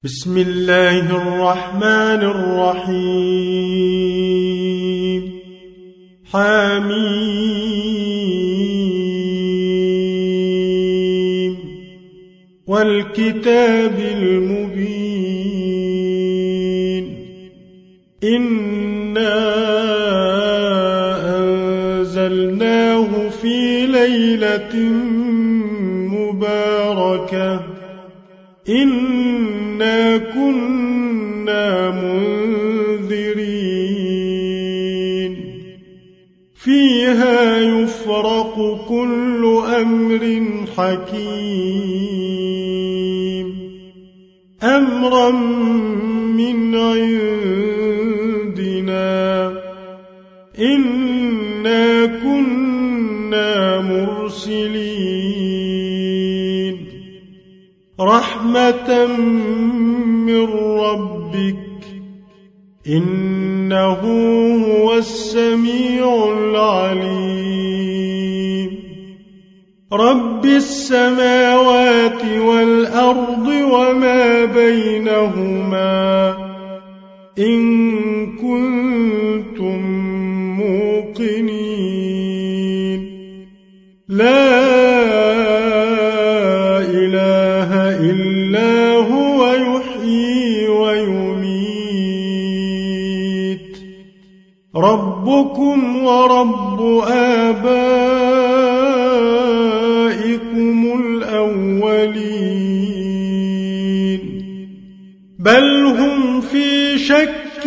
بسم الله الرحمن الرحيم. حميم والكتاب المبين. إنا أنزلناه في ليلة مباركة إنا كنا منذرين فيها يفرق كل أمر حكيم أمرا من عندنا إنا كنا مرسلين رحمة من ربك إنه هو السميع العليم. رب السماوات والأرض وما بينهما إن كنتم موقنين. لا إلا هو يحيي ويميت. ربكم ورب آبائكم الأولين بل هم في شك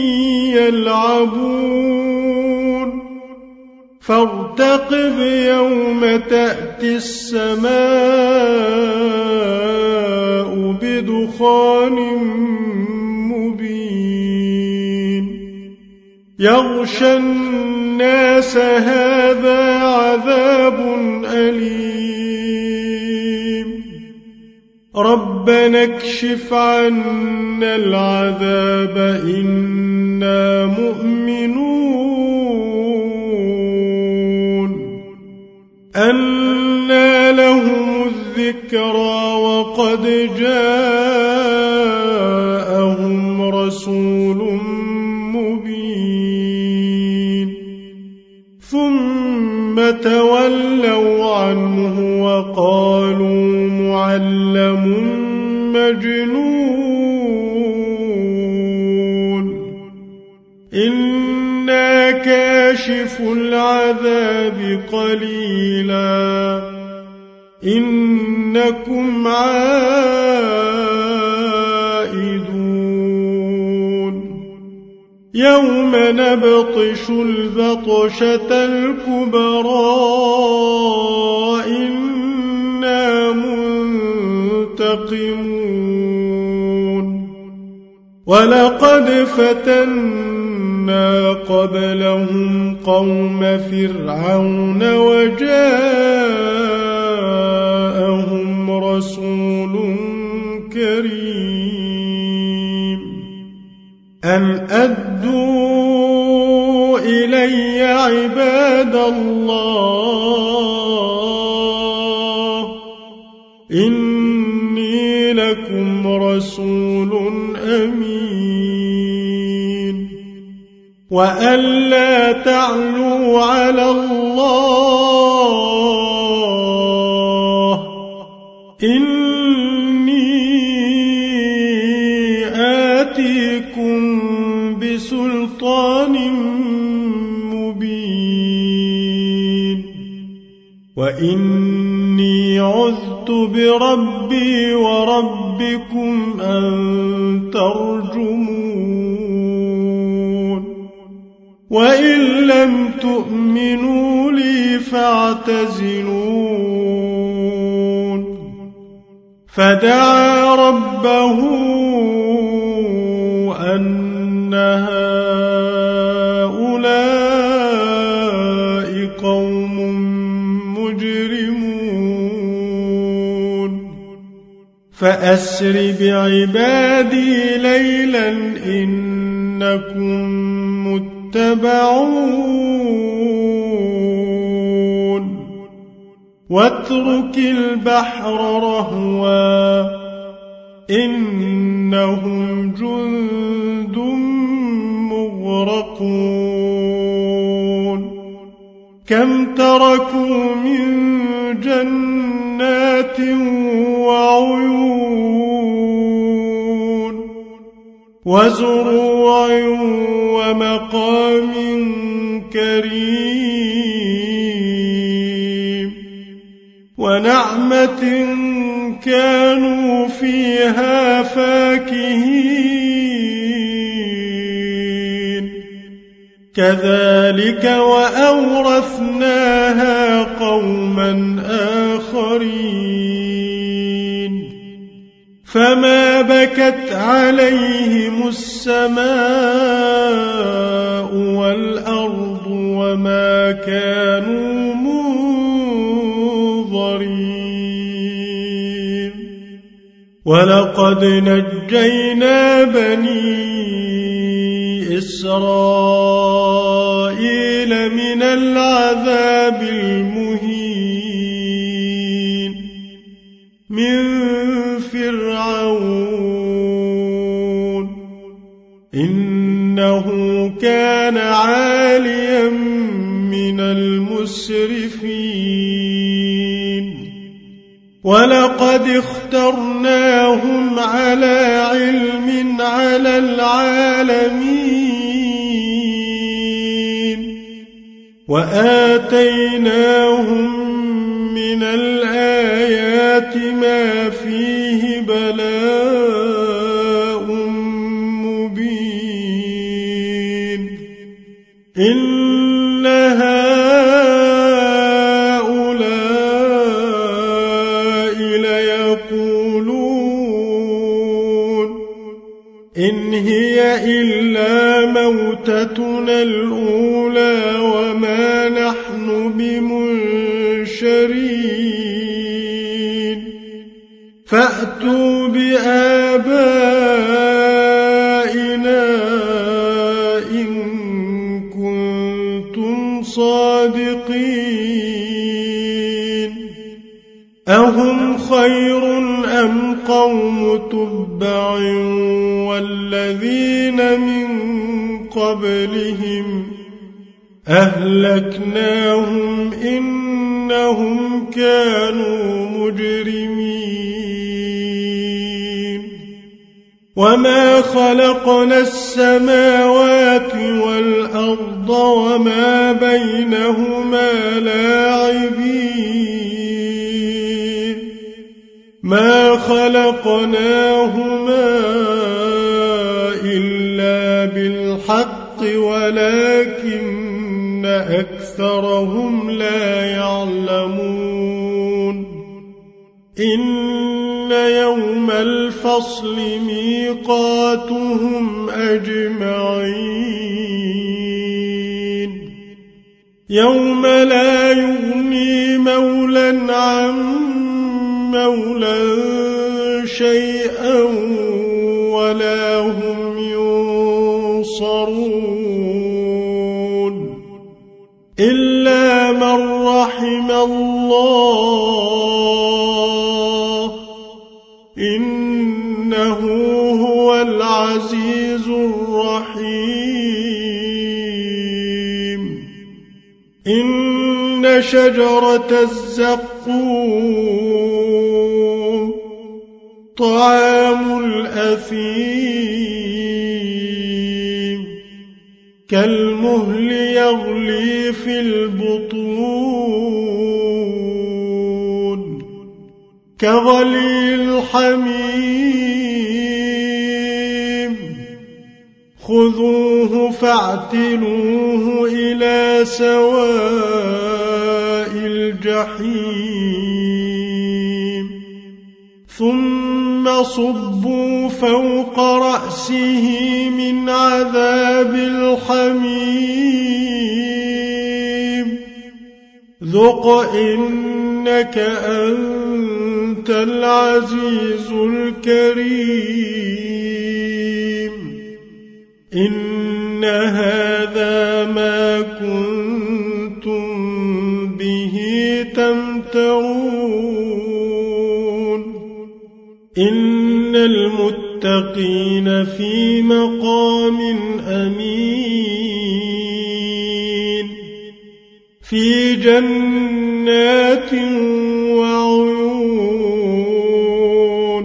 يلعبون. فارتقب يوم تأتي السماء بدخان مبين يغشى الناس هذا عذاب أليم. ربنا اكشف عنا العذاب إنا مؤمنون. أنى لهم الذكرى وقد جاءهم رسول مبين ثم تولوا عنه وقالوا معلم مجنون. إنا كاشف العذاب قليلا إنكم عائدون. يوم نبطش البطشة الكبرى إنا منتقمون. ولقد فتنا قبلهم قوم فرعون وجاءهم رسول كريم أن أدوا إلي عباد الله إني لكم رسول أمين وألا تعلوا على الله إني آتيكم بسلطان مبين وإني عذت بربي وربكم أن ترجمون. وإن لم تؤمنوا لي فاعتزلون. فدعا ربه أن هؤلاء قوم مجرمون. فأسر بعبادي ليلا إنكم متبعون. واترك البحر رهوا إنهم جند مغرقون كم تركوا من جنات وعيون وزروع ومقام كريم ونعمة كانوا فيها فاكهين كذلك وأورثناها قوما آخرين فما بكت عليهم السماء والأرض وما كانوا منظرين ولقد نجينا بني إسرائيل من العذاب المهين من فرعون إنه كان عاليا من المسرفين ولقد اخترناهم على علم على العالمين وآتيناهم من الآيات ما فيه بلاء مبين إن هؤلاء ليقولون إن هي إلا موتتنا الأولى وما نحن بمنشرين فأتوا بآبائنا إن كنتم صادقين أهم خير أم قوم تبع والذين من قبلهم أهلكناهم إنهم كانوا مجرمين وما خلقنا السماوات والأرض وما بينهما لاعبين ما خلقناهما إلا بالحق ولكن أكثرهم لا يعلمون إن يوم الفصل ميقاتهم أجمعين يوم لا يغني مولى عن مولى شيئا ولا هم ينصرون إلا من رحم الله إنه هو العزيز الرحيم إن شجرة الزقوم طعام الأثيم كالمهل يغلي في البطون كغلي الحميم خذوه فاعتلوه إلى سواء الجحيم ثم صبوا فوق رأسه من عذاب الحميم ذق إنك أنت العزيز الكريم إن هذا ما كنتم به تمترون إن المتقين في مقام أمين في جنات وعيون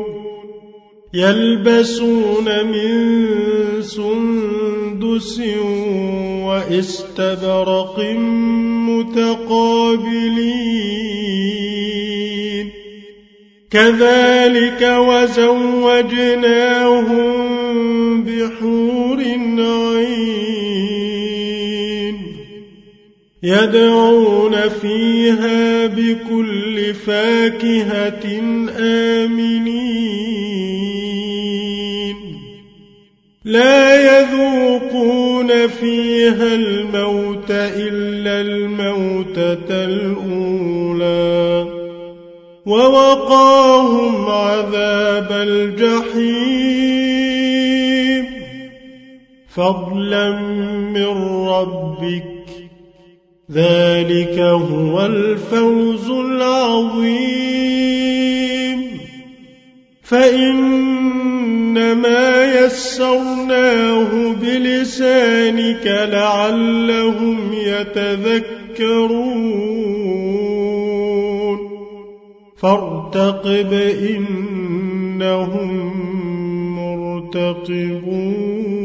يلبسون من سندس وإستبرق متقابلين كذلك وزوجناهم بحور عين يدعون فيها بكل فاكهة آمنين لا يذوقون فيها الموت إلا الموتة الأولى ووقاهم عذاب الجحيم فضلا من ربك ذلك هو الفوز العظيم فإنما يسرناه بلسانك لعلهم يتذكرون فارتقب إنهم مرتقبون